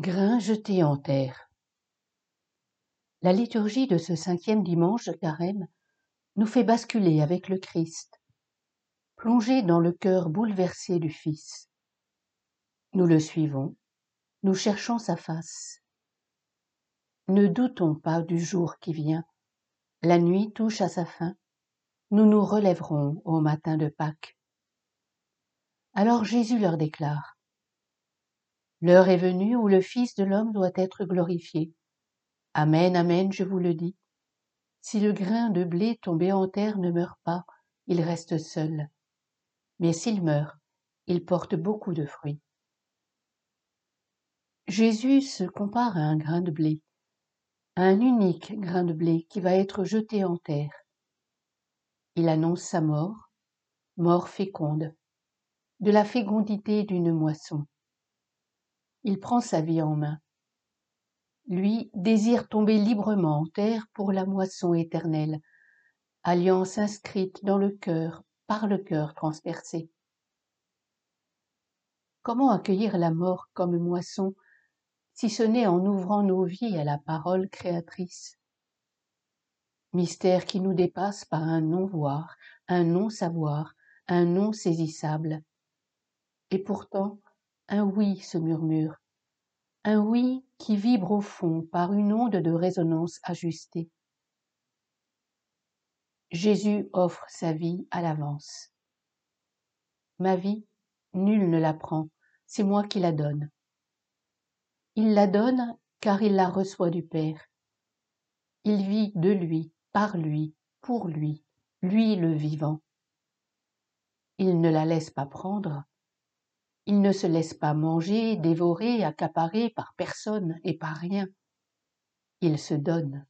Grain jeté en terre. La liturgie de ce 5e dimanche de Carême nous fait basculer avec le Christ, plonger dans le cœur bouleversé du Fils. Nous le suivons, nous cherchons sa face. Ne doutons pas du jour qui vient. La nuit touche à sa fin. Nous nous relèverons au matin de Pâques. Alors Jésus leur déclare: L'heure est venue où le Fils de l'homme doit être glorifié. Amen, amen, je vous le dis. Si le grain de blé tombé en terre ne meurt pas, il reste seul. Mais s'il meurt, il porte beaucoup de fruits. Jésus se compare à un grain de blé, à un unique grain de blé qui va être jeté en terre. Il annonce sa mort, mort féconde, de la fécondité d'une moisson. Il prend sa vie en main. Lui désire tomber librement en terre pour la moisson éternelle, alliance inscrite dans le cœur, par le cœur transpercé. Comment accueillir la mort comme moisson, si ce n'est en ouvrant nos vies à la parole créatrice? Mystère qui nous dépasse par un non-voir, un non-savoir, un non saisissable. Et pourtant, un oui se murmure, un oui qui vibre au fond par une onde de résonance ajustée. Jésus offre sa vie à l'avance. Ma vie, nul ne la prend, c'est moi qui la donne. Il la donne car il la reçoit du Père. Il vit de lui, par lui, pour lui, lui le vivant. Il ne la laisse pas prendre. Il ne se laisse pas manger, dévorer, accaparer par personne et par rien. Il se donne.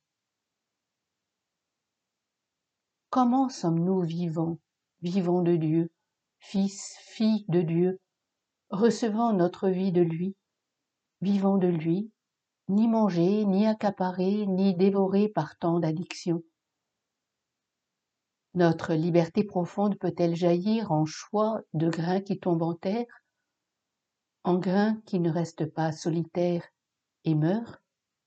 Comment sommes-nous vivants, vivants de Dieu, fils, filles de Dieu, recevant notre vie de lui, vivant de lui, ni manger, ni accaparer, ni dévorer par tant d'addictions? Notre liberté profonde peut-elle jaillir en choix de grains qui tombent en terre, en grains qui ne restent pas solitaires et meurent?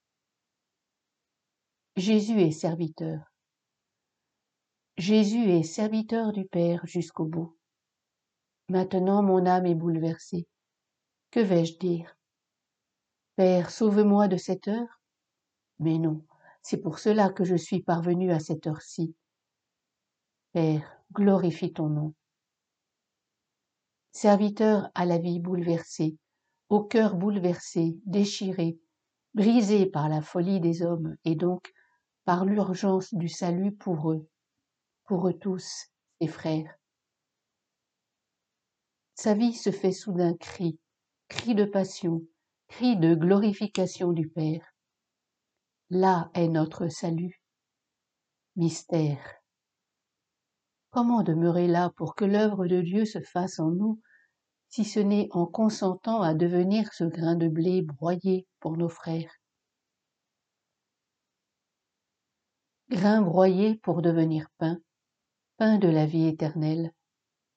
Jésus est serviteur. Jésus est serviteur du Père jusqu'au bout. Maintenant mon âme est bouleversée. Que vais-je dire? Père, sauve-moi de cette heure? Mais non, c'est pour cela que je suis parvenu à cette heure-ci. Père, glorifie ton nom. Serviteur à la vie bouleversée, au cœur bouleversé, déchiré, brisé par la folie des hommes et donc par l'urgence du salut pour eux tous, ses frères. Sa vie se fait soudain cri, cri de passion, cri de glorification du Père. Là est notre salut. Mystère. Comment demeurer là pour que l'œuvre de Dieu se fasse en nous, si ce n'est en consentant à devenir ce grain de blé broyé pour nos frères? Grain broyé pour devenir pain, pain de la vie éternelle.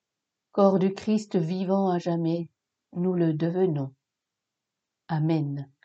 Corps du Christ vivant à jamais, nous le devenons. Amen.